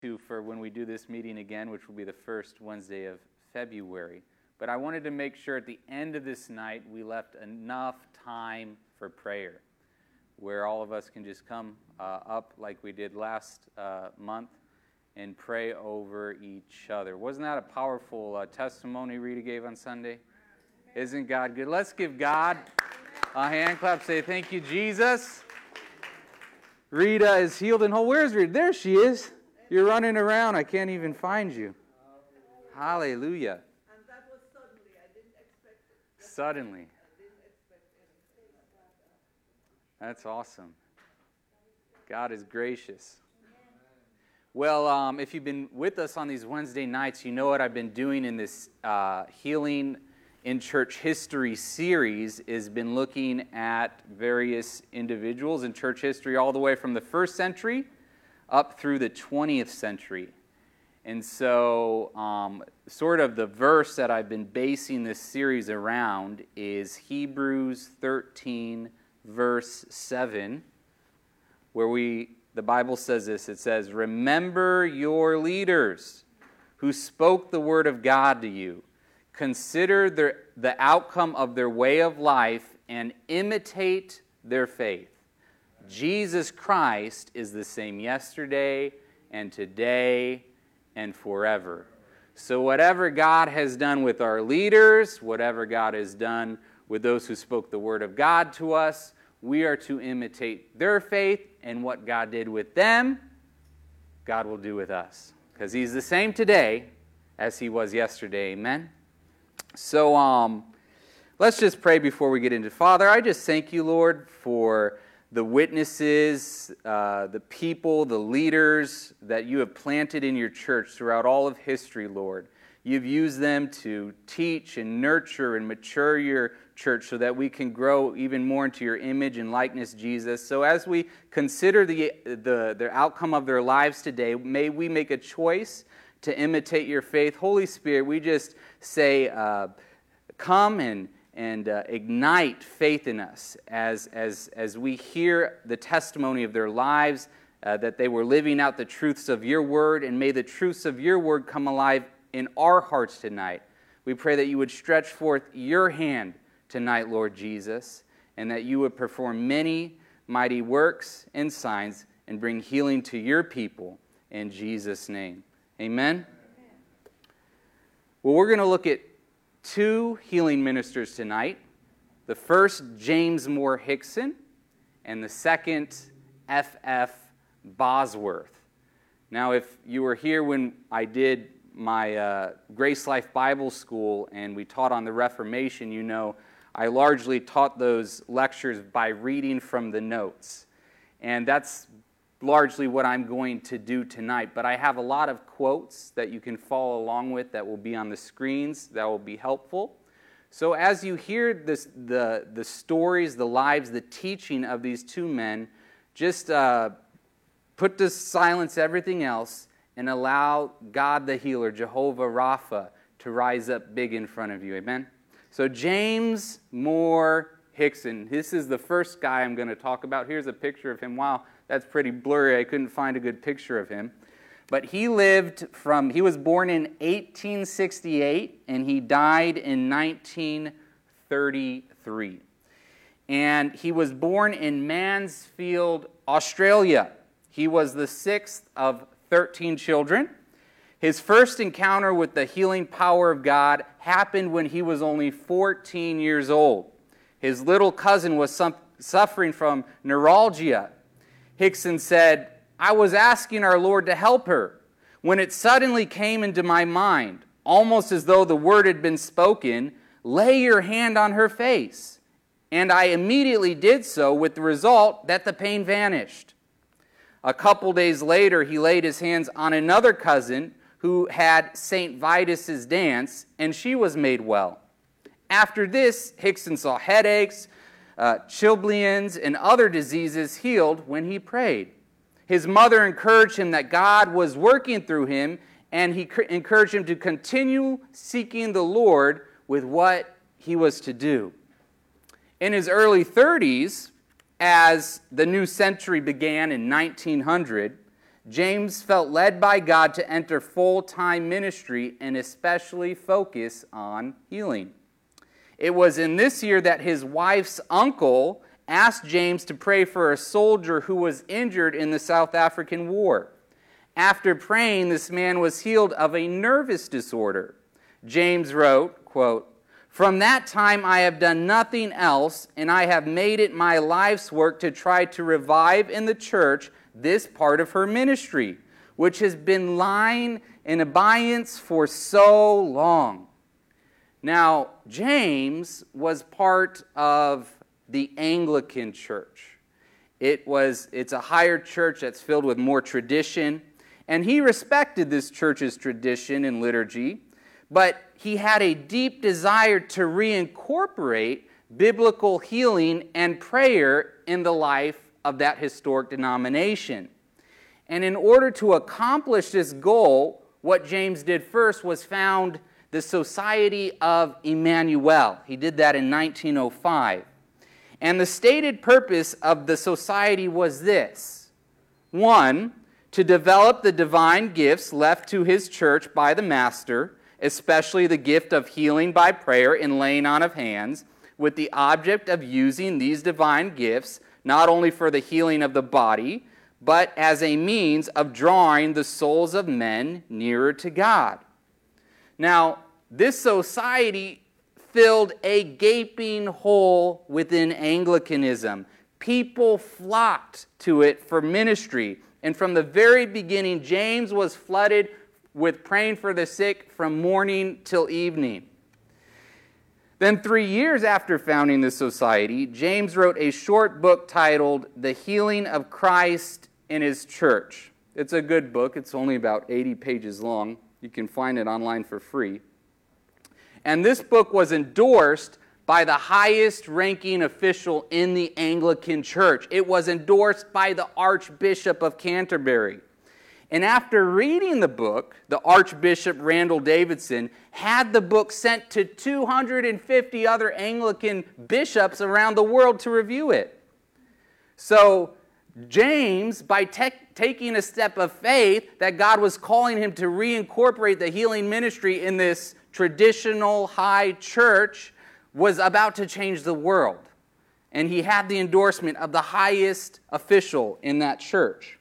for when we do this meeting again, which will be the first Wednesday of February. But I wanted to make sure at the end of this night we left enough time for prayer, where all of us can just come up like we did last month and pray over each other. Wasn't that a powerful testimony Rita gave on Sunday? Isn't God good? Let's give God a hand clap. Say, thank you, Jesus. Rita is healed and whole. Where's Rita? There she is. You're running around. I can't even find you. Hallelujah. And that was suddenly. I didn't expect it. Suddenly. I didn't expect anything. That's awesome. God is gracious. Well, if you've been with us on these Wednesday nights, you know what I've been doing in this Healing in Church History series is been looking at various individuals in church history all the way from the 1st century up through the 20th century. And so sort of the verse that I've been basing this series around is Hebrews 13, verse 7, where the Bible says this. It says, "Remember your leaders who spoke the word of God to you. Consider the outcome of their way of life and imitate their faith. Jesus Christ is the same yesterday and today and forever." So whatever God has done with our leaders, whatever God has done with those who spoke the word of God to us, we are to imitate their faith, and what God did with them, God will do with us. Because He's the same today as He was yesterday. Amen? So let's just pray before we get into. Father, I just thank you, Lord, for the witnesses, the people, the leaders that you have planted in your church throughout all of history, Lord. You've used them to teach and nurture and mature your church so that we can grow even more into your image and likeness, Jesus. So as we consider the outcome of their lives today, may we make a choice to imitate your faith. Holy Spirit, we just say, come and ignite faith in us as we hear the testimony of their lives, that they were living out the truths of your word, and may the truths of your word come alive in our hearts tonight. We pray that you would stretch forth your hand tonight, Lord Jesus, and that you would perform many mighty works and signs and bring healing to your people in Jesus' name. Amen? Well, we're going to look at two healing ministers tonight. The first, James Moore Hickson, and the second, F.F. Bosworth. Now, if you were here when I did my Grace Life Bible School and we taught on the Reformation, you know I largely taught those lectures by reading from the notes. And that's largely what I'm going to do tonight. But I have a lot of quotes that you can follow along with that will be on the screens that will be helpful. So as you hear the stories, the lives, the teaching of these two men, just put to silence everything else and allow God the healer, Jehovah Rapha, to rise up big in front of you. Amen? So James Moore Hickson, this is the first guy I'm going to talk about. Here's a picture of him. Wow, that's pretty blurry. I couldn't find a good picture of him. But he was born in 1868 and he died in 1933. And he was born in Mansfield, Australia. He was the 6th of 13 children. His first encounter with the healing power of God happened when he was only 14 years old. His little cousin was suffering from neuralgia. Hickson said, "I was asking our Lord to help her when it suddenly came into my mind, almost as though the word had been spoken, 'Lay your hand on her face.' And I immediately did so, with the result that the pain vanished." A couple days later, he laid his hands on another cousin who had St. Vitus's dance, and she was made well. After this, Hickson saw headaches, chilblains, and other diseases healed when he prayed. His mother encouraged him that God was working through him, and he encouraged him to continue seeking the Lord with what he was to do. In his early 30s, as the new century began in 1900, James felt led by God to enter full-time ministry and especially focus on healing. It was in this year that his wife's uncle asked James to pray for a soldier who was injured in the South African War. After praying, this man was healed of a nervous disorder. James wrote, quote, "From that time I have done nothing else, and I have made it my life's work to try to revive in the church this part of her ministry, which has been lying in abeyance for so long." Now, James was part of the Anglican church. It's a higher church that's filled with more tradition, and he respected this church's tradition and liturgy, but he had a deep desire to reincorporate biblical healing and prayer in the life of that historic denomination. And in order to accomplish this goal, what James did first was found the Society of Emmanuel. He did that in 1905. And the stated purpose of the society was this: 1, to develop the divine gifts left to his church by the Master, especially the gift of healing by prayer and laying on of hands, with the object of using these divine gifts not only for the healing of the body, but as a means of drawing the souls of men nearer to God. Now, this society filled a gaping hole within Anglicanism. People flocked to it for ministry. And from the very beginning, James was flooded with praying for the sick from morning till evening. Then 3 years after founding the society, James wrote a short book titled The Healing of Christ in His Church. It's a good book. It's only about 80 pages long. You can find it online for free. And this book was endorsed by the highest ranking official in the Anglican Church. It was endorsed by the Archbishop of Canterbury. And after reading the book, the Archbishop Randall Davidson had the book sent to 250 other Anglican bishops around the world to review it. So James, by taking a step of faith that God was calling him to reincorporate the healing ministry in this traditional high church, was about to change the world. And he had the endorsement of the highest official in that church.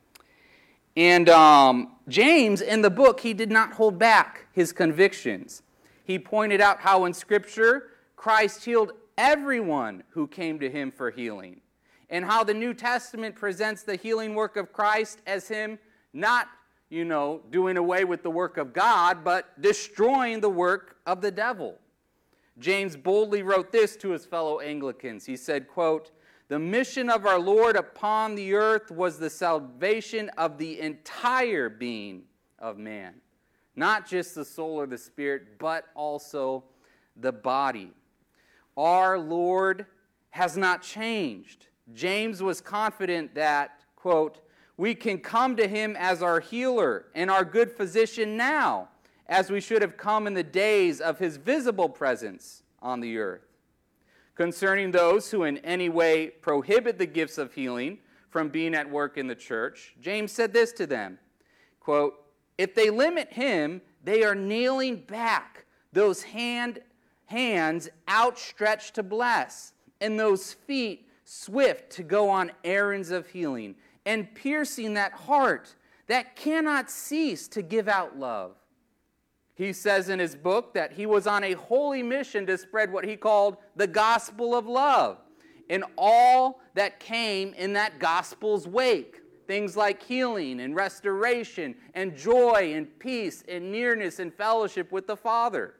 And James, in the book, he did not hold back his convictions. He pointed out how in Scripture, Christ healed everyone who came to him for healing. And how the New Testament presents the healing work of Christ as him not, doing away with the work of God, but destroying the work of the devil. James boldly wrote this to his fellow Anglicans. He said, quote, "The mission of our Lord upon the earth was the salvation of the entire being of man. Not just the soul or the spirit, but also the body." Our Lord has not changed. James was confident that, quote, "we can come to him as our healer and our good physician now, as we should have come in the days of his visible presence on the earth." Concerning those who in any way prohibit the gifts of healing from being at work in the church, James said this to them, quote, "If they limit him, they are nailing back those hands outstretched to bless, and those feet swift to go on errands of healing, and piercing that heart that cannot cease to give out love." He says in his book that he was on a holy mission to spread what he called the gospel of love, and all that came in that gospel's wake. Things like healing and restoration and joy and peace and nearness and fellowship with the Father.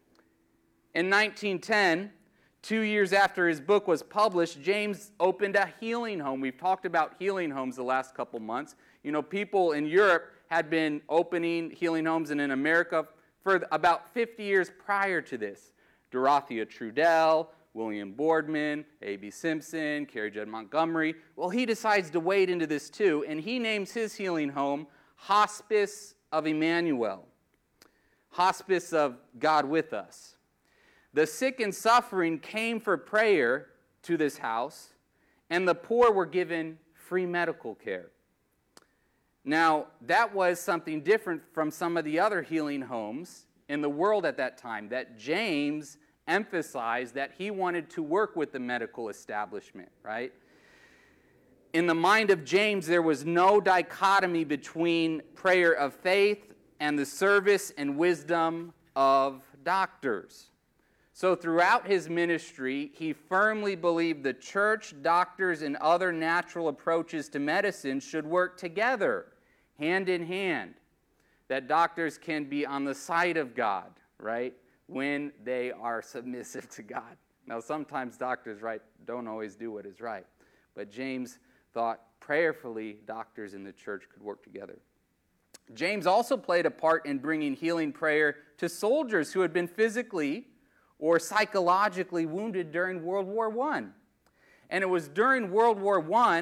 In 1910, 2 years after his book was published, James opened a healing home. We've talked about healing homes the last couple months. People in Europe had been opening healing homes, and in America for about 50 years prior to this. Dorothea Trudell, William Boardman, A.B. Simpson, Carrie Judd Montgomery. Well, he decides to wade into this too, and he names his healing home Hospice of Emmanuel. Hospice of God with us. The sick and suffering came for prayer to this house, and the poor were given free medical care. Now, that was something different from some of the other healing homes in the world at that time, that James emphasized that he wanted to work with the medical establishment, right? In the mind of James, there was no dichotomy between prayer of faith and the service and wisdom of doctors. So throughout his ministry, he firmly believed the church, doctors, and other natural approaches to medicine should work together, hand in hand. That doctors can be on the side of God, right, when they are submissive to God. Now, sometimes doctors, right, don't always do what is right. But James thought prayerfully doctors in the church could work together. James also played a part in bringing healing prayer to soldiers who had been physically or psychologically wounded during World War I. And it was during World War I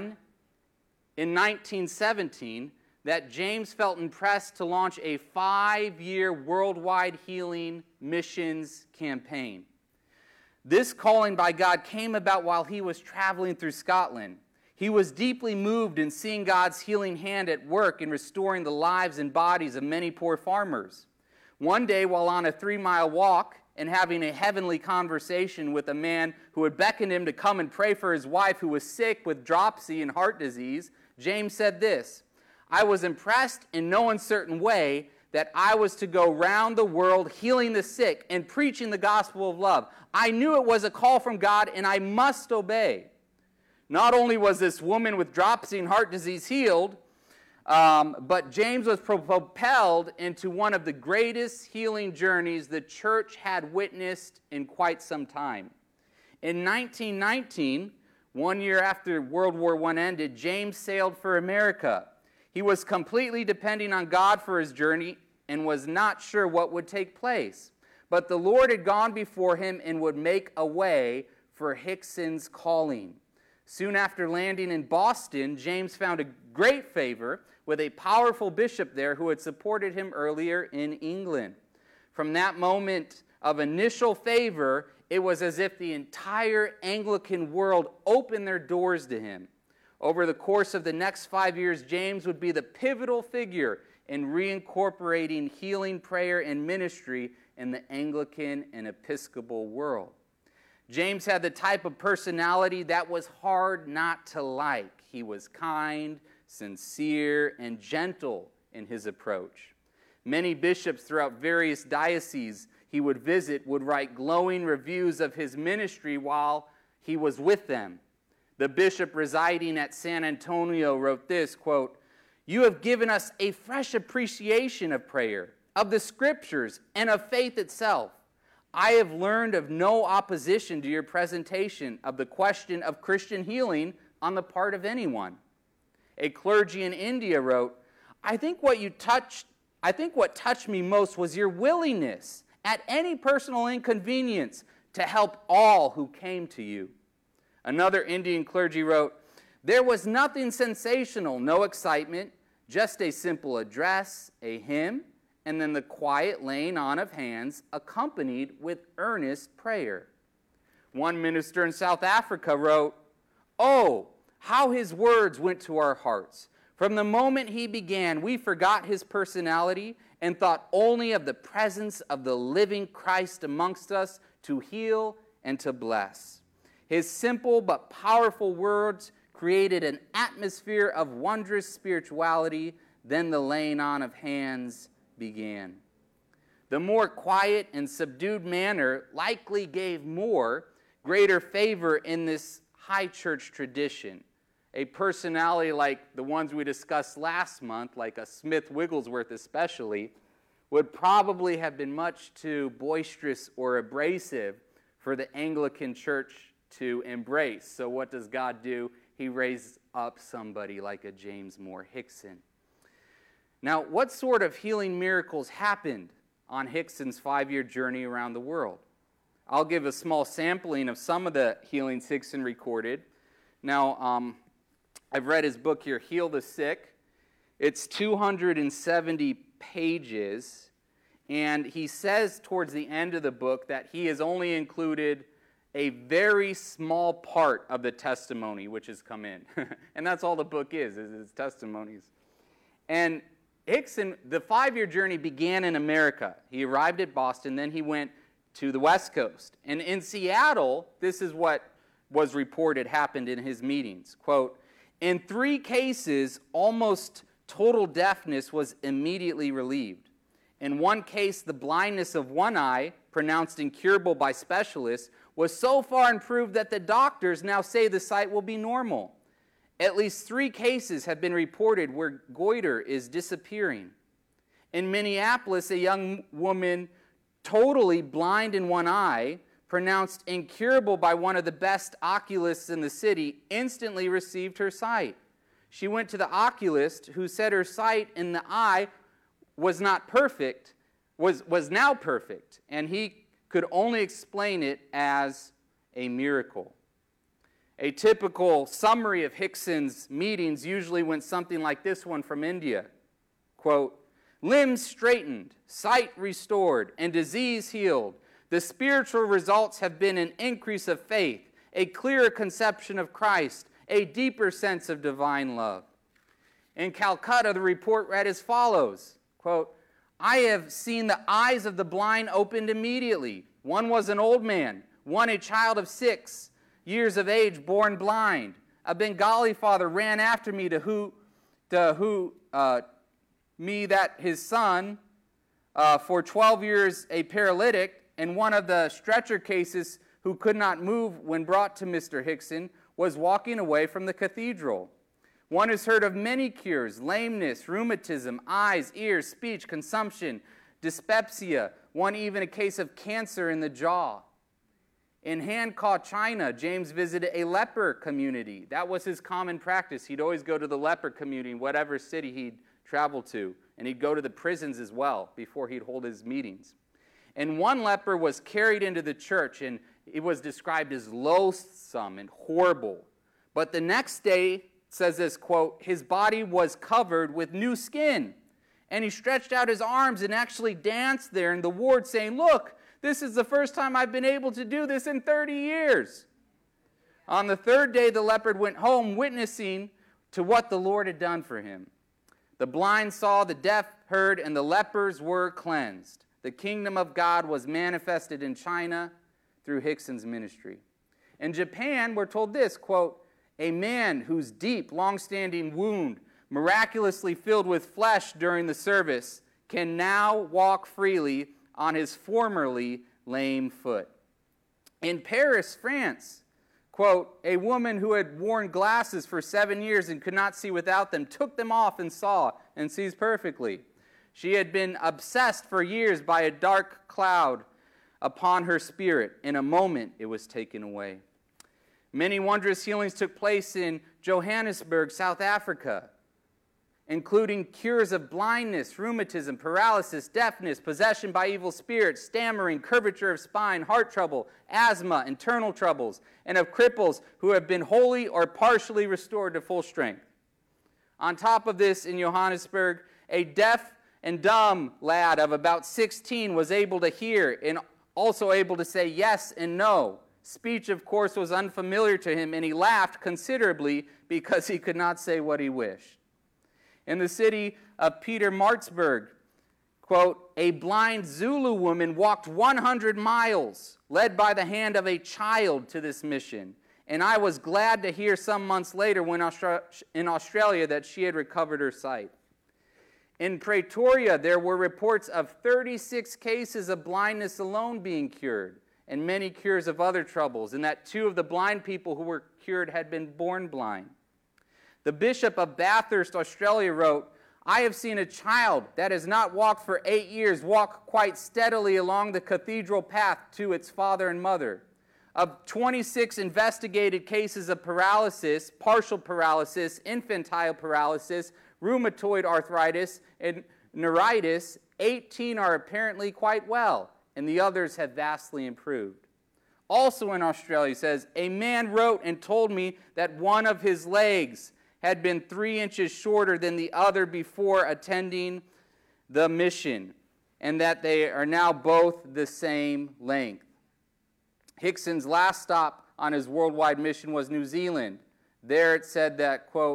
in 1917 that James felt impressed to launch a 5-year worldwide healing missions campaign. This calling by God came about while he was traveling through Scotland. He was deeply moved in seeing God's healing hand at work in restoring the lives and bodies of many poor farmers. One day, while on a 3-mile walk and having a heavenly conversation with a man who had beckoned him to come and pray for his wife who was sick with dropsy and heart disease, James said this, "I was impressed in no uncertain way that I was to go round the world healing the sick and preaching the gospel of love. I knew it was a call from God and I must obey." Not only was this woman with dropsy and heart disease healed, but James was propelled into one of the greatest healing journeys the church had witnessed in quite some time. In 1919, 1 year after World War I ended, James sailed for America. He was completely depending on God for his journey and was not sure what would take place. But the Lord had gone before him and would make a way for Hickson's calling. Soon after landing in Boston, James found a great favor with a powerful bishop there who had supported him earlier in England. From that moment of initial favor, it was as if the entire Anglican world opened their doors to him. Over the course of the next 5 years, James would be the pivotal figure in reincorporating healing prayer and ministry in the Anglican and Episcopal world. James had the type of personality that was hard not to like. He was kind, sincere, and gentle in his approach. Many bishops throughout various dioceses he would visit would write glowing reviews of his ministry while he was with them. The bishop residing at San Antonio wrote this, quote, "You have given us a fresh appreciation of prayer, of the scriptures, and of faith itself. I have learned of no opposition to your presentation of the question of Christian healing on the part of anyone." A clergy in India wrote, I think what touched me most was your willingness, at any personal inconvenience, to help all who came to you." Another Indian clergy wrote, "There was nothing sensational, no excitement, just a simple address, a hymn, and then the quiet laying on of hands accompanied with earnest prayer." One minister in South Africa wrote, "Oh, how his words went to our hearts. From the moment he began, we forgot his personality and thought only of the presence of the living Christ amongst us to heal and to bless. His simple but powerful words created an atmosphere of wondrous spirituality. Then the laying on of hands began." The more quiet and subdued manner likely gave greater favor in this high church tradition. A personality like the ones we discussed last month, like a Smith Wigglesworth especially, would probably have been much too boisterous or abrasive for the Anglican church to embrace. So what does God do? He raises up somebody like a James Moore Hickson. Now, what sort of healing miracles happened on Hickson's 5-year journey around the world? I'll give a small sampling of some of the healings Hickson recorded. Now, I've read his book here, Heal the Sick. It's 270 pages, and he says towards the end of the book that he has only included a very small part of the testimony which has come in. And that's all the book is testimonies. And Hickson, the 5-year journey began in America. He arrived at Boston, then he went to the West Coast. And in Seattle, this is what was reported happened in his meetings. Quote, in 3 cases, almost total deafness was immediately relieved. In 1 case, the blindness of one eye, pronounced incurable by specialists, was so far improved that the doctors now say the sight will be normal. At least 3 cases have been reported where goiter is disappearing. In Minneapolis, a young woman totally blind in one eye, pronounced incurable by one of the best oculists in the city, instantly received her sight. She went to the oculist, who said her sight in the eye was not perfect, was now perfect, and he could only explain it as a miracle. A typical summary of Hickson's meetings usually went something like this one from India. Quote, limbs straightened, sight restored, and disease healed. The spiritual results have been an increase of faith, a clearer conception of Christ, a deeper sense of divine love. In Calcutta, the report read as follows, quote, I have seen the eyes of the blind opened immediately. One was an old man, one a child of 6 years of age, born blind. A Bengali father ran after me me that his son, for 12 years a paralytic, and one of the stretcher cases who could not move when brought to Mr. Hickson, was walking away from the cathedral. One has heard of many cures: lameness, rheumatism, eyes, ears, speech, consumption, dyspepsia, one even a case of cancer in the jaw. In Hankow, China, James visited a leper community. That was his common practice. He'd always go to the leper community in whatever city he'd travel to, and he'd go to the prisons as well before he'd hold his meetings. And one leper was carried into the church, and it was described as loathsome and horrible. But the next day, says this, quote, his body was covered with new skin, and he stretched out his arms and actually danced there in the ward, saying, look, this is the first time I've been able to do this in 30 years. On the 3rd day, the leopard went home, witnessing to what the Lord had done for him. The blind saw, the deaf heard, and the lepers were cleansed. The kingdom of God was manifested in China through Hickson's ministry. In Japan, we're told this, quote, a man whose deep, long-standing wound, miraculously filled with flesh during the service, can now walk freely on his formerly lame foot. In Paris, France, quote, a woman who had worn glasses for 7 years and could not see without them took them off and saw and sees perfectly. She had been obsessed for years by a dark cloud upon her spirit. In a moment, it was taken away. Many wondrous healings took place in Johannesburg, South Africa, including cures of blindness, rheumatism, paralysis, deafness, possession by evil spirits, stammering, curvature of spine, heart trouble, asthma, internal troubles, and of cripples who have been wholly or partially restored to full strength. On top of this, in Johannesburg, a deaf and dumb lad of about 16 was able to hear and also able to say yes and no. Speech, of course, was unfamiliar to him, and he laughed considerably because he could not say what he wished. In the city of Pietermaritzburg, quote, a blind Zulu woman walked 100 miles, led by the hand of a child to this mission. And I was glad to hear some months later when in Australia that she had recovered her sight. In Pretoria, there were reports of 36 cases of blindness alone being cured, and many cures of other troubles, and that 2 of the blind people who were cured had been born blind. The Bishop of Bathurst, Australia wrote, I have seen a child that has not walked for 8 years walk quite steadily along the cathedral path to its father and mother. Of 26 investigated cases of paralysis, partial paralysis, infantile paralysis, rheumatoid arthritis, and neuritis, 18 are apparently quite well, and the others have vastly improved. Also in Australia, he says, a man wrote and told me that one of his legs had been 3 inches shorter than the other before attending the mission, and that they are now both the same length. Hickson's last stop on his worldwide mission was New Zealand. There it said that, quote,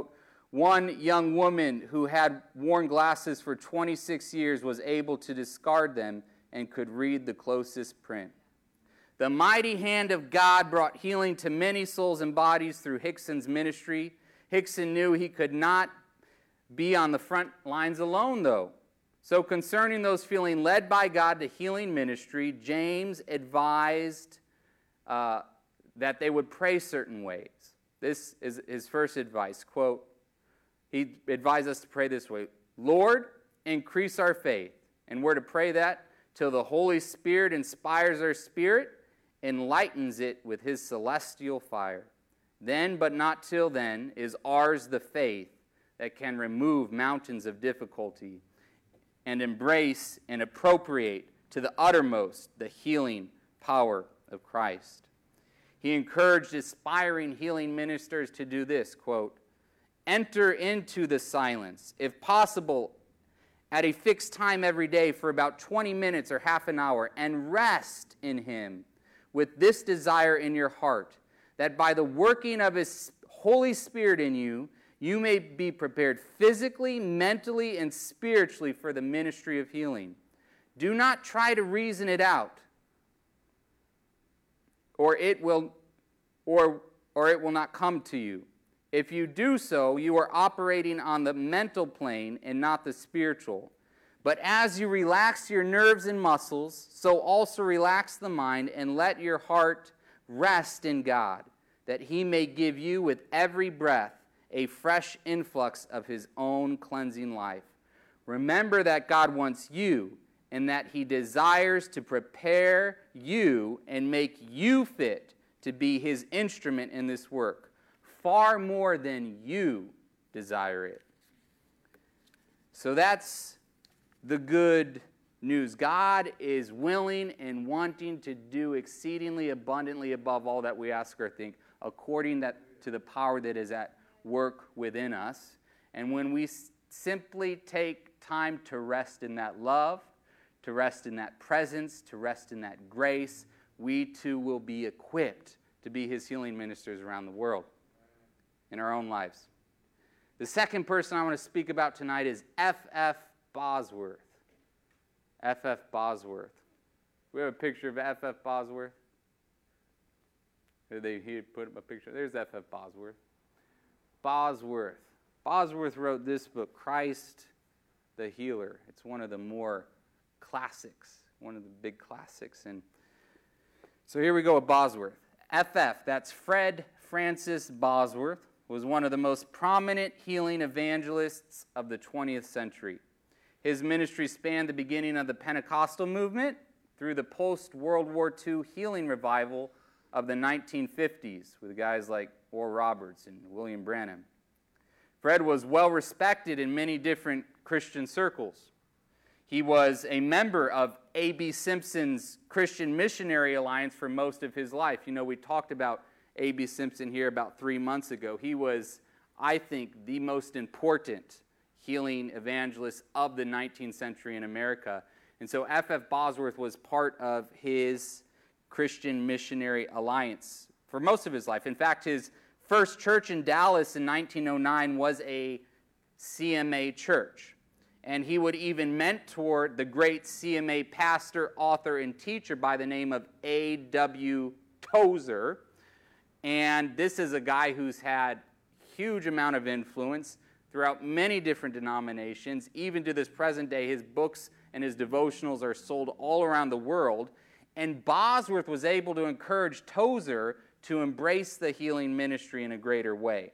One young woman who had worn glasses for 26 years was able to discard them and could read the closest print. The mighty hand of God brought healing to many souls and bodies through Hickson's ministry. Hickson knew he could not be on the front lines alone, though. So concerning those feeling led by God to healing ministry, James advised that they would pray certain ways. This is his first advice. Quote, he advised us to pray this way: Lord, increase our faith. And we're to pray that till the Holy Spirit inspires our spirit, enlightens it with his celestial fire. Then, but not till then, is ours the faith that can remove mountains of difficulty and embrace and appropriate to the uttermost the healing power of Christ. He encouraged aspiring healing ministers to do this, quote, enter into the silence, if possible, at a fixed time every day for about 20 minutes or half an hour, and rest in him with this desire in your heart, that by the working of his Holy Spirit in you, you may be prepared physically, mentally, and spiritually for the ministry of healing. Do not try to reason it out, or it will not come to you. If you do so, you are operating on the mental plane and not the spiritual. But as you relax your nerves and muscles, so also relax the mind and let your heart rest in God, that he may give you with every breath a fresh influx of his own cleansing life. Remember that God wants you and that he desires to prepare you and make you fit to be his instrument in this work, far more than you desire it. So that's the good news. God is willing and wanting to do exceedingly abundantly above all that we ask or think, according to the power that is at work within us. And when we simply take time to rest in that love, to rest in that presence, to rest in that grace, we too will be equipped to be his healing ministers around the world in our own lives. The second person I want to speak about tonight is F.F. Bosworth. F.F. Bosworth. We have a picture of F.F. Bosworth. Did they put a picture? There's F.F. Bosworth. Bosworth wrote this book, Christ the Healer. It's one of the more classics, one of the big classics. And so here we go with Bosworth. F.F., that's Fred Francis Bosworth, was one of the most prominent healing evangelists of the 20th century. His ministry spanned the beginning of the Pentecostal movement through the post-World War II healing revival of the 1950s with guys like Oral Roberts and William Branham. Fred was well respected in many different Christian circles. He was a member of A.B. Simpson's Christian Missionary Alliance for most of his life. You know, we talked about A.B. Simpson here about 3 months ago. He was, I think, the most important healing evangelist of the 19th century in America. And so F.F. Bosworth was part of his Christian Missionary Alliance for most of his life. In fact, his first church in Dallas in 1909 was a CMA church. And he would even mentor the great CMA pastor, author, and teacher by the name of A.W. Tozer. And this is a guy who's had huge amount of influence throughout many different denominations. Even to this present day, his books and his devotionals are sold all around the world. And Bosworth was able to encourage Tozer to embrace the healing ministry in a greater way.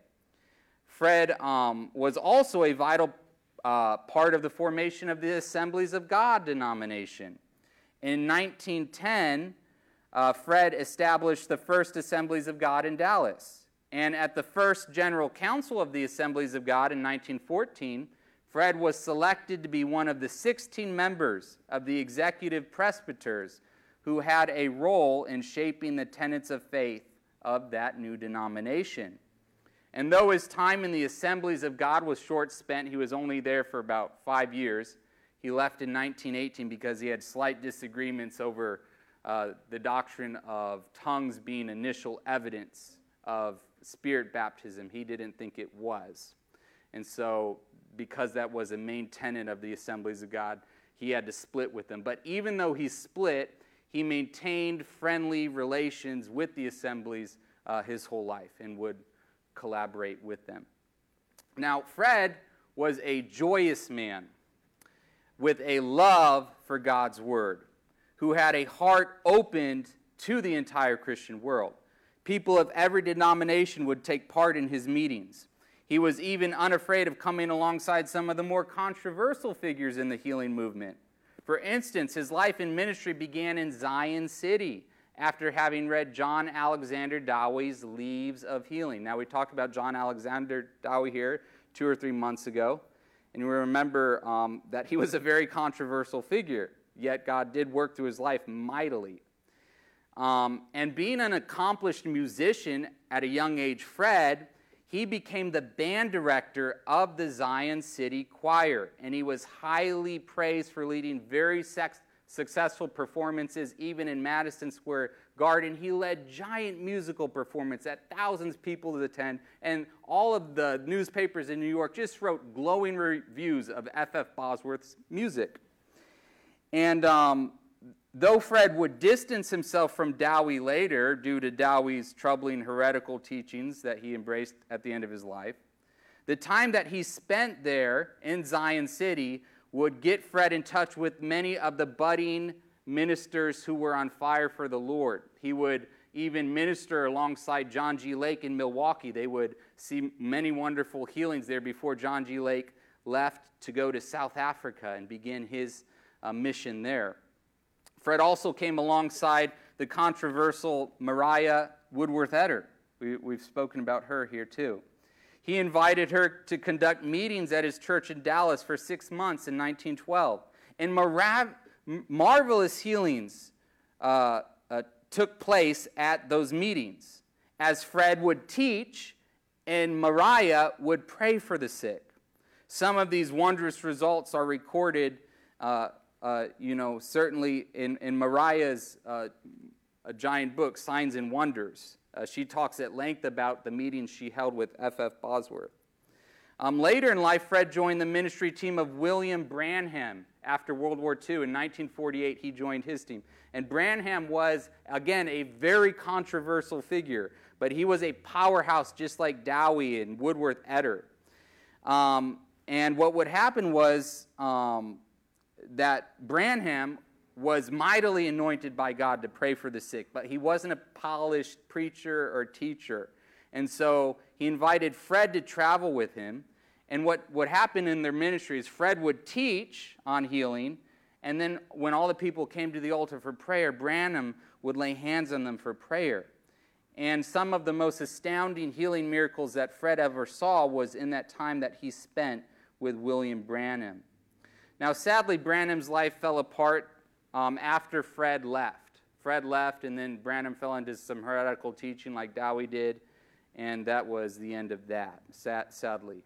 Fred was also a vital part of the formation of the Assemblies of God denomination. In 1910, Fred established the first Assemblies of God in Dallas. And at the first General Council of the Assemblies of God in 1914, Fred was selected to be one of the 16 members of the executive presbyters who had a role in shaping the tenets of faith of that new denomination. And though his time in the Assemblies of God was short spent, he was only there for about 5 years. He left in 1918 because he had slight disagreements over the doctrine of tongues being initial evidence of spirit baptism. He didn't think it was. And so, because that was a main tenet of the Assemblies of God, he had to split with them. But even though he split, he maintained friendly relations with the Assemblies his whole life and would collaborate with them. Now, Fred was a joyous man with a love for God's Word, who had a heart opened to the entire Christian world. People of every denomination would take part in his meetings. He was even unafraid of coming alongside some of the more controversial figures in the healing movement. For instance, his life and ministry began in Zion City after having read John Alexander Dowie's Leaves of Healing. Now, we talked about John Alexander Dowie here 2 or 3 months ago, and we remember that he was a very controversial figure, yet God did work through his life mightily. And being an accomplished musician at a young age, Fred, he became the band director of the Zion City Choir, and he was highly praised for leading very successful performances, even in Madison Square Garden. He led giant musical performances that thousands of people would attend, and all of the newspapers in New York just wrote glowing reviews of F.F. Bosworth's music. And though Fred would distance himself from Dowie later due to Dowie's troubling heretical teachings that he embraced at the end of his life, the time that he spent there in Zion City would get Fred in touch with many of the budding ministers who were on fire for the Lord. He would even minister alongside John G. Lake in Milwaukee. They would see many wonderful healings there before John G. Lake left to go to South Africa and begin his mission there. Fred also came alongside the controversial Mariah Woodworth-Etter. We've spoken about her here too. He invited her to conduct meetings at his church in Dallas for 6 months in 1912. And marvelous healings took place at those meetings, as Fred would teach and Mariah would pray for the sick. Some of these wondrous results are recorded certainly in Mariah's a giant book, Signs and Wonders. She talks at length about the meetings she held with F.F. Bosworth. Later in life, Fred joined the ministry team of William Branham after World War II. In 1948, he joined his team. And Branham was, again, a very controversial figure, but he was a powerhouse just like Dowie and Woodworth-Etter. And what would happen was that Branham was mightily anointed by God to pray for the sick, but he wasn't a polished preacher or teacher. And so he invited Fred to travel with him. And what would happen in their ministry is Fred would teach on healing, and then when all the people came to the altar for prayer, Branham would lay hands on them for prayer. And some of the most astounding healing miracles that Fred ever saw was in that time that he spent with William Branham. Now, sadly, Branham's life fell apart after Fred left. Fred left, and then Branham fell into some heretical teaching like Dowie did, and that was the end of that, sadly.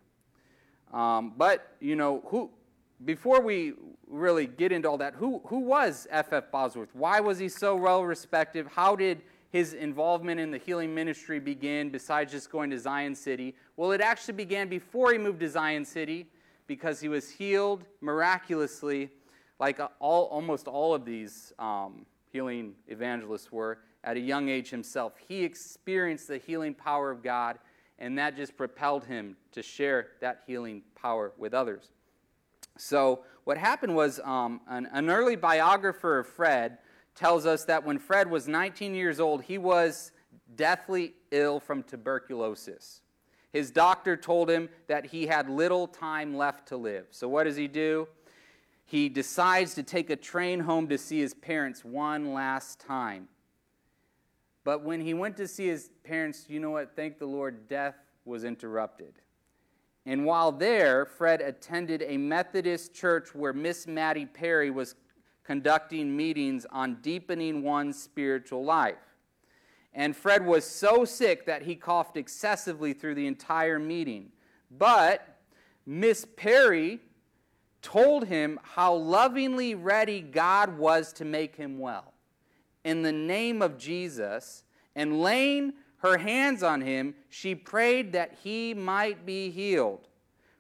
Before we really get into all that, who was F.F. Bosworth? Why was he so well respected? How did his involvement in the healing ministry begin besides just going to Zion City? Well, it actually began before he moved to Zion City, because he was healed miraculously, like almost all of these healing evangelists were, at a young age himself. He experienced the healing power of God, and that just propelled him to share that healing power with others. So what happened was an early biographer of Fred tells us that when Fred was 19 years old, he was deathly ill from tuberculosis. His doctor told him that he had little time left to live. So what does he do? He decides to take a train home to see his parents one last time. But when he went to see his parents, you know what? Thank the Lord, death was interrupted. And while there, Fred attended a Methodist church where Miss Mattie Perry was conducting meetings on deepening one's spiritual life. And Fred was so sick that he coughed excessively through the entire meeting. But Miss Perry told him how lovingly ready God was to make him well. In the name of Jesus, and laying her hands on him, she prayed that he might be healed.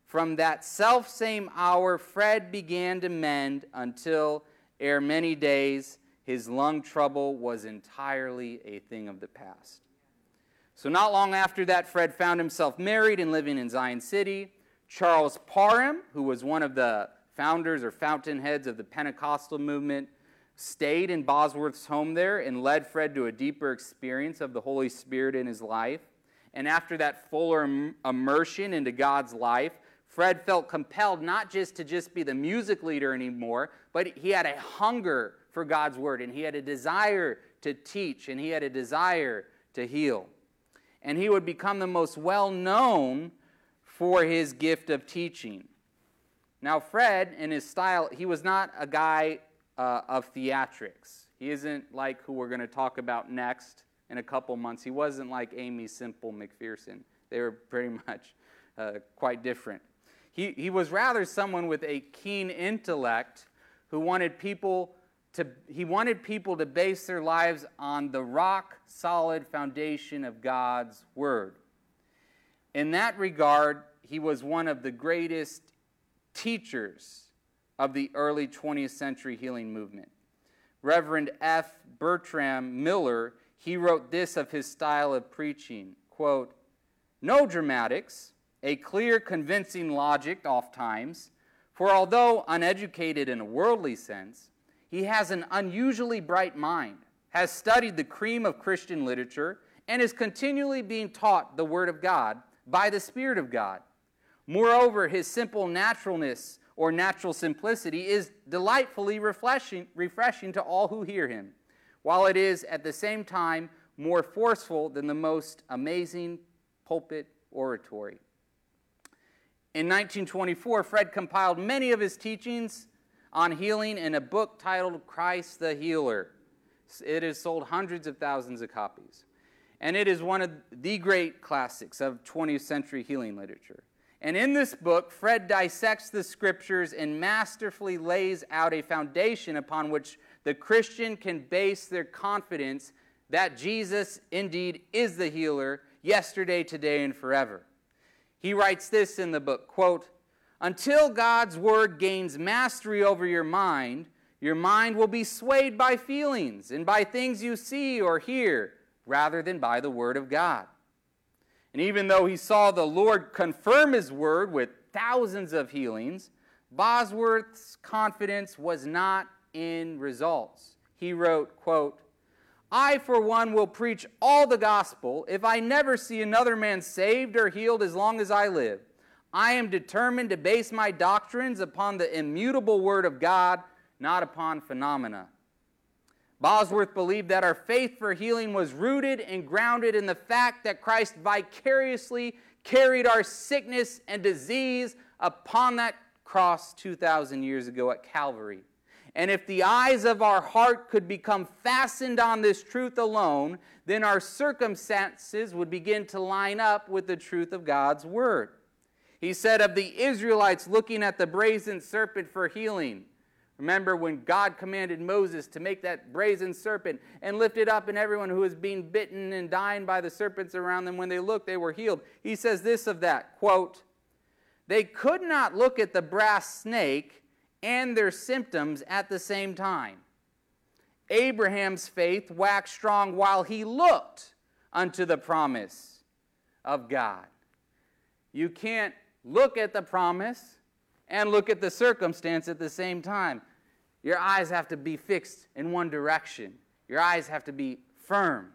From that selfsame hour, Fred began to mend until, ere many days, his lung trouble was entirely a thing of the past. So not long after that, Fred found himself married and living in Zion City. Charles Parham, who was one of the founders or fountainheads of the Pentecostal movement, stayed in Bosworth's home there and led Fred to a deeper experience of the Holy Spirit in his life. And after that fuller immersion into God's life, Fred felt compelled not just to be the music leader anymore, but he had a hunger for God's word, and he had a desire to teach, and he had a desire to heal. And he would become the most well-known for his gift of teaching. Now, Fred, in his style, he was not a guy of theatrics. He isn't like who we're going to talk about next in a couple months. He wasn't like Amy Simple McPherson. They were pretty much quite different. He was rather someone with a keen intellect who wanted people to base their lives on the rock-solid foundation of God's Word. In that regard, he was one of the greatest teachers of the early 20th century healing movement. Reverend F. Bertram Miller, he wrote this of his style of preaching, quote, "No dramatics, a clear, convincing logic ofttimes, for although uneducated in a worldly sense, he has an unusually bright mind, has studied the cream of Christian literature, and is continually being taught the Word of God by the Spirit of God. Moreover, his simple naturalness or natural simplicity is delightfully refreshing to all who hear him, while it is at the same time more forceful than the most amazing pulpit oratory." In 1924, Fred compiled many of his teachings on healing in a book titled Christ the Healer. It has sold hundreds of thousands of copies. And it is one of the great classics of 20th century healing literature. And in this book, Fred dissects the scriptures and masterfully lays out a foundation upon which the Christian can base their confidence that Jesus indeed is the healer, yesterday, today, and forever. He writes this in the book, quote, "Until God's word gains mastery over your mind will be swayed by feelings and by things you see or hear, rather than by the word of God." And even though he saw the Lord confirm his word with thousands of healings, Bosworth's confidence was not in results. He wrote, quote, "I, for one, will preach all the gospel if I never see another man saved or healed as long as I live. I am determined to base my doctrines upon the immutable word of God, not upon phenomena." Bosworth believed that our faith for healing was rooted and grounded in the fact that Christ vicariously carried our sickness and disease upon that cross 2,000 years ago at Calvary. And if the eyes of our heart could become fastened on this truth alone, then our circumstances would begin to line up with the truth of God's word. He said of the Israelites looking at the brazen serpent for healing. Remember when God commanded Moses to make that brazen serpent and lift it up, and everyone who was being bitten and dying by the serpents around them, when they looked, they were healed. He says this of that, quote, "They could not look at the brass snake and their symptoms at the same time. Abraham's faith waxed strong while he looked unto the promise of God." You can't look at the promise and look at the circumstance at the same time. Your eyes have to be fixed in one direction. Your eyes have to be firm.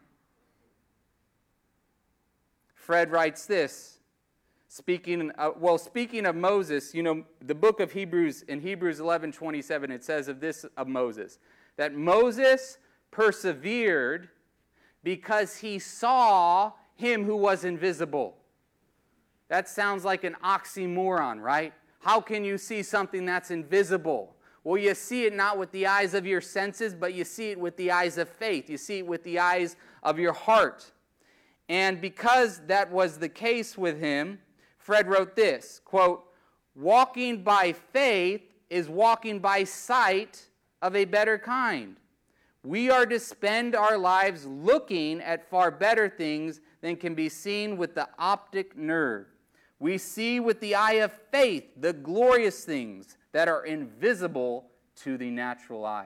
Fred writes this, speaking of Moses, the book of Hebrews, in Hebrews 11:27, it says of this of Moses, that Moses persevered because he saw him who was invisible. That sounds like an oxymoron, right? How can you see something that's invisible? Well, you see it not with the eyes of your senses, but you see it with the eyes of faith. You see it with the eyes of your heart. And because that was the case with him, Fred wrote this, quote, "Walking by faith is walking by sight of a better kind. We are to spend our lives looking at far better things than can be seen with the optic nerve. We see with the eye of faith the glorious things that are invisible to the natural eye.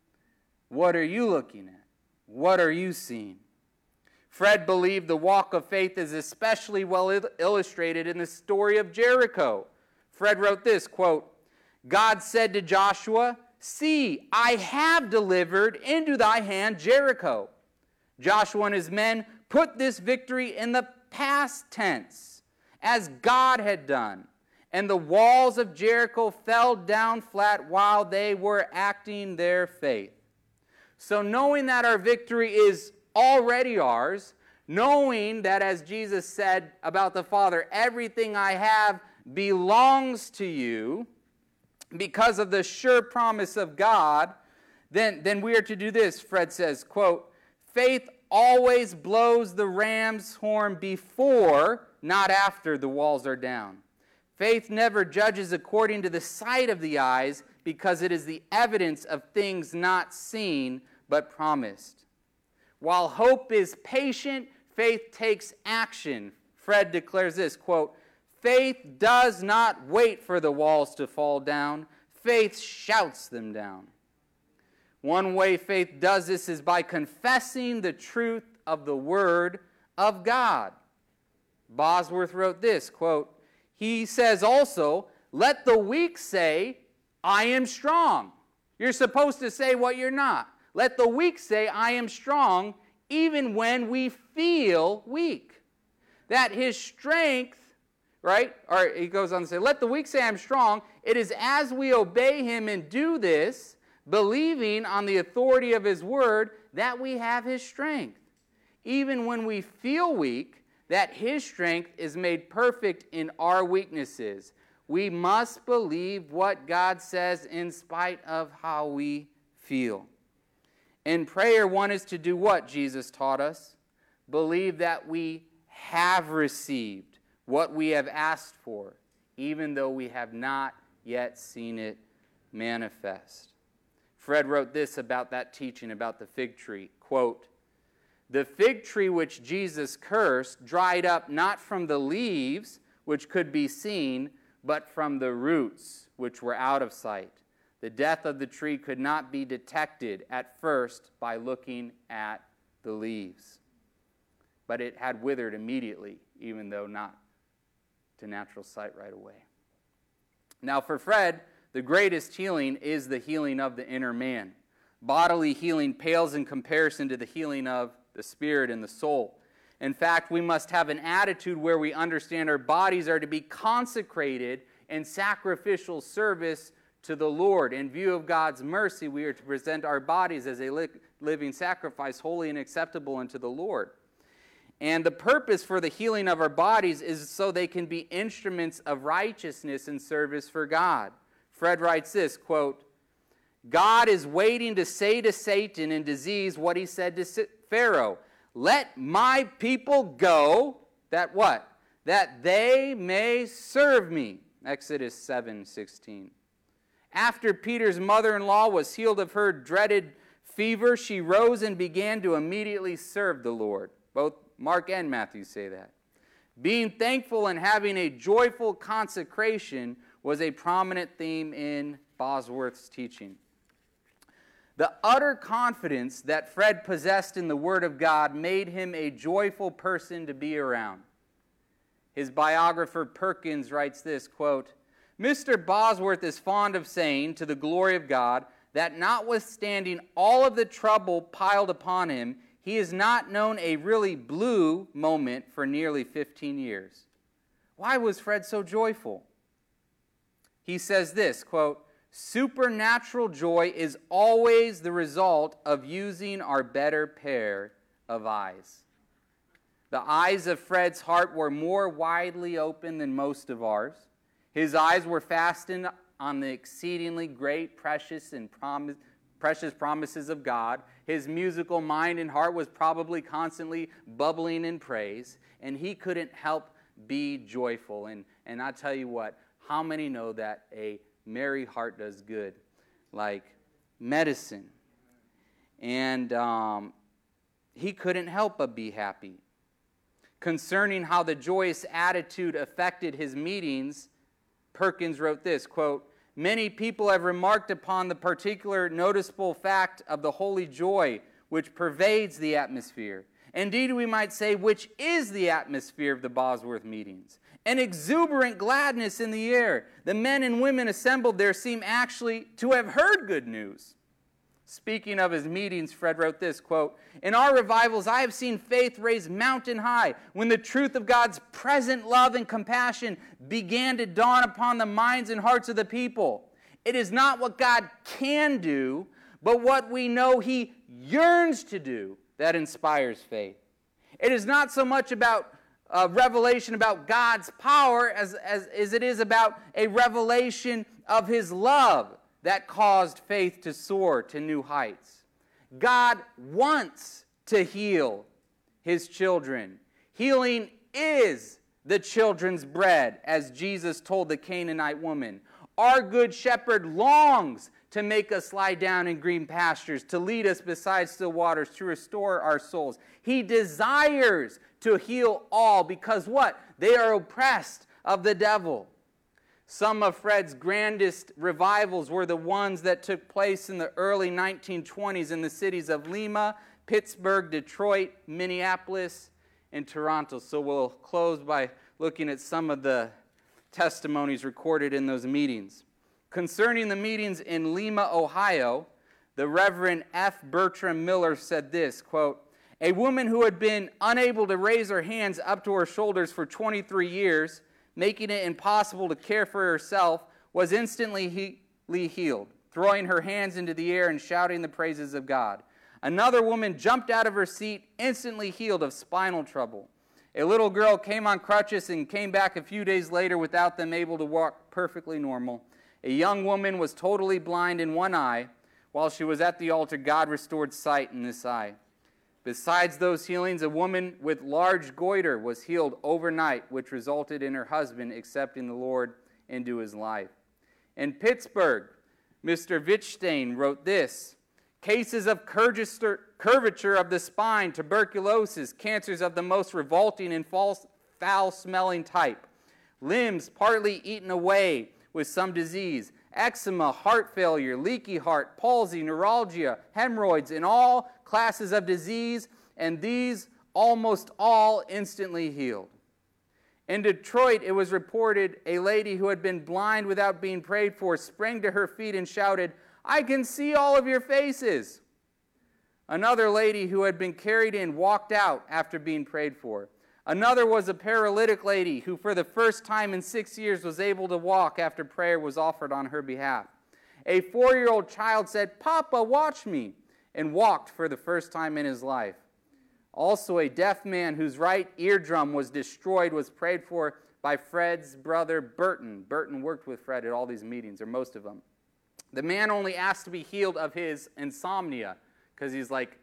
What are you looking at? What are you seeing? Fred believed the walk of faith is especially well illustrated in the story of Jericho. Fred wrote this, quote, God said to Joshua, see, I have delivered into thy hand Jericho. Joshua and his men put this victory in the past tense, as God had done, and the walls of Jericho fell down flat while they were acting their faith. So knowing that our victory is already ours, knowing that, as Jesus said about the Father, everything I have belongs to you, because of the sure promise of God, then we are to do this. Fred says, quote, faith always blows the ram's horn before, not after, the walls are down. Faith never judges according to the sight of the eyes, because it is the evidence of things not seen but promised. While hope is patient, faith takes action. Fred declares this, quote, faith does not wait for the walls to fall down. Faith shouts them down. One way faith does this is by confessing the truth of the Word of God. Bosworth wrote this, quote, he says also, let the weak say, I am strong. You're supposed to say what you're not. Let the weak say, I am strong, even when we feel weak. That his strength, right? Or he goes on to say, let the weak say, I'm strong. It is as we obey him and do this, believing on the authority of his word, that we have his strength. Even when we feel weak, that his strength is made perfect in our weaknesses. We must believe what God says in spite of how we feel. In prayer, one is to do what Jesus taught us? Believe that we have received what we have asked for, even though we have not yet seen it manifest. Fred wrote this about that teaching about the fig tree, quote, the fig tree which Jesus cursed dried up not from the leaves, which could be seen, but from the roots, which were out of sight. The death of the tree could not be detected at first by looking at the leaves. But it had withered immediately, even though not to natural sight right away. Now for Fred, the greatest healing is the healing of the inner man. Bodily healing pales in comparison to the healing of the spirit and the soul. In fact, we must have an attitude where we understand our bodies are to be consecrated in sacrificial service to the Lord. In view of God's mercy, we are to present our bodies as a living sacrifice, holy and acceptable unto the Lord. And the purpose for the healing of our bodies is so they can be instruments of righteousness and service for God. Fred writes this, quote, God is waiting to say to Satan in disease what he said to Pharaoh. Let my people go, that what? That they may serve me. Exodus 7:16. After Peter's mother-in-law was healed of her dreaded fever, she rose and began to immediately serve the Lord. Both Mark and Matthew say that. Being thankful and having a joyful consecration was a prominent theme in Bosworth's teaching. The utter confidence that Fred possessed in the Word of God made him a joyful person to be around. His biographer Perkins writes this, quote, Mr. Bosworth is fond of saying, to the glory of God, that notwithstanding all of the trouble piled upon him, he has not known a really blue moment for nearly 15 years. Why was Fred so joyful? He says this, quote, supernatural joy is always the result of using our better pair of eyes. The eyes of Fred's heart were more widely open than most of ours. His eyes were fastened on the exceedingly great, precious promises of God. His musical mind and heart was probably constantly bubbling in praise, and he couldn't help be joyful. And I tell you what, how many know that a merry heart does good, like medicine? And he couldn't help but be happy. Concerning how the joyous attitude affected his meetings, Perkins wrote this, quote, "Many people have remarked upon the particular noticeable fact of the holy joy which pervades the atmosphere. Indeed, we might say, which is the atmosphere of the Bosworth meetings. An exuberant gladness in the air. The men and women assembled there seem actually to have heard good news." Speaking of his meetings, Fred wrote this, quote, "In our revivals, I have seen faith raised mountain high when the truth of God's present love and compassion began to dawn upon the minds and hearts of the people. It is not what God can do, but what we know He yearns to do that inspires faith. It is not so much about revelation about God's power as it is about a revelation of His love that caused faith to soar to new heights. God wants to heal His children. Healing is the children's bread, as Jesus told the Canaanite woman. Our good shepherd longs to make us lie down in green pastures, to lead us beside still waters, to restore our souls. He desires to heal all because what? They are oppressed of the devil. Some of Fred's grandest revivals were the ones that took place in the early 1920s in the cities of Lima, Pittsburgh, Detroit, Minneapolis, and Toronto. So we'll close by looking at some of the testimonies recorded in those meetings. Concerning the meetings in Lima, Ohio, the Reverend F. Bertram Miller said this, quote, "A woman who had been unable to raise her hands up to her shoulders for 23 years, making it impossible to care for herself, was instantly healed, throwing her hands into the air and shouting the praises of God. Another woman jumped out of her seat, instantly healed of spinal trouble. A little girl came on crutches and came back a few days later without them able to walk perfectly normal. A young woman was totally blind in one eye. While she was at the altar, God restored sight in this eye. Besides those healings, a woman with large goiter was healed overnight, which resulted in her husband accepting the Lord into his life. In Pittsburgh, Mr. Wittstein wrote this, cases of curvature of the spine, tuberculosis, cancers of the most revolting and foul-smelling type, limbs partly eaten away with some disease, eczema, heart failure, leaky heart, palsy, neuralgia, hemorrhoids, and all classes of disease, and these almost all instantly healed. In Detroit, it was reported a lady who had been blind without being prayed for sprang to her feet and shouted, 'I can see all of your faces.' Another lady who had been carried in walked out after being prayed for. Another was a paralytic lady who for the first time in 6 years was able to walk after prayer was offered on her behalf. A 4-year-old child said, 'Papa, watch me,' and walked for the first time in his life. Also, a deaf man whose right eardrum was destroyed was prayed for by Fred's brother Burton. Burton worked with Fred at all these meetings, or most of them. The man only asked to be healed of his insomnia, because he's like,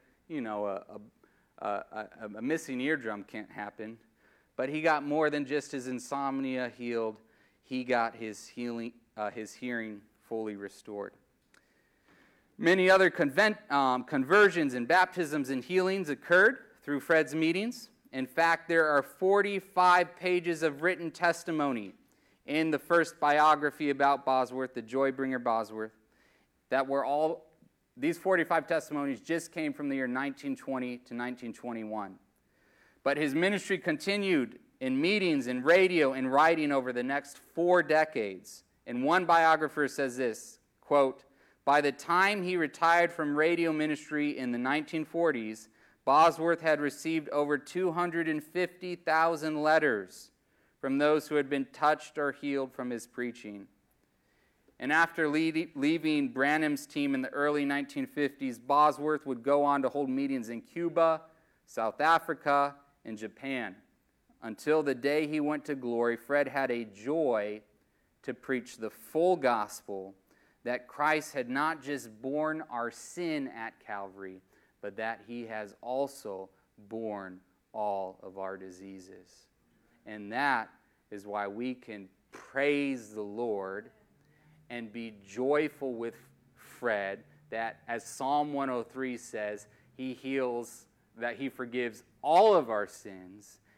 a missing eardrum can't happen. But he got more than just his insomnia healed. He got his hearing fully restored. Many other conversions and baptisms and healings occurred through Fred's meetings. In fact, there are 45 pages of written testimony in the first biography about Bosworth, the Joybringer Bosworth, these 45 testimonies just came from the year 1920 to 1921. But his ministry continued in meetings, in radio, and writing over the next 4 decades. And one biographer says this, quote, "By the time he retired from radio ministry in the 1940s, Bosworth had received over 250,000 letters from those who had been touched or healed from his preaching. And after leaving Branham's team in the early 1950s, Bosworth would go on to hold meetings in Cuba, South Africa, and Japan. Until the day he went to glory, Fred had a joy to preach the full gospel, that Christ had not just borne our sin at Calvary, but that he has also borne all of our diseases." And that is why we can praise the Lord and be joyful with Fred, that as Psalm 103 says, he heals, that he forgives all of our sins,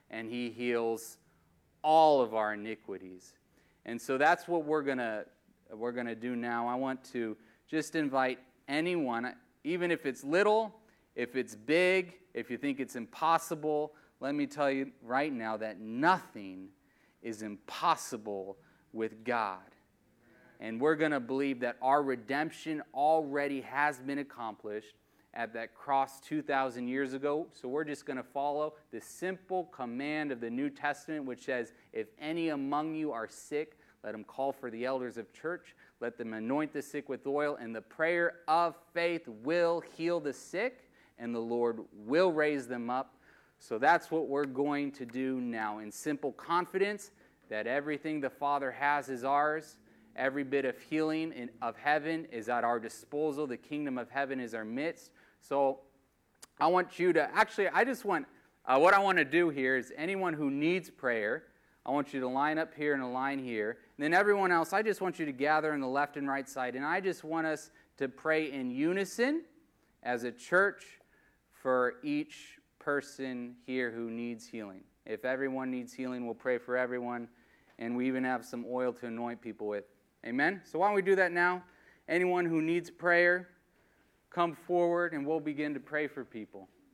and he heals all of our iniquities. And so that's what we're gonna do now. I want to just invite anyone, even if it's little, if it's big, if you think it's impossible, let me tell you right now that nothing is impossible with God. And we're going to believe that our redemption already has been accomplished at that cross 2,000 years ago. So we're just going to follow the simple command of the New Testament, which says, if any among you are sick, let them call for the elders of church. Let them anoint the sick with oil, and the prayer of faith will heal the sick, and the Lord will raise them up. So that's what we're going to do now, in simple confidence that everything the Father has is ours. Every bit of healing of heaven is at our disposal. The kingdom of heaven is our midst. So I want you to, what I want to do here is anyone who needs prayer, I want you to line up here and a line here. And then everyone else, I just want you to gather on the left and right side. And I just want us to pray in unison as a church for each person here who needs healing. If everyone needs healing, we'll pray for everyone. And we even have some oil to anoint people with. Amen? So why don't we do that now? Anyone who needs prayer, come forward and we'll begin to pray for people.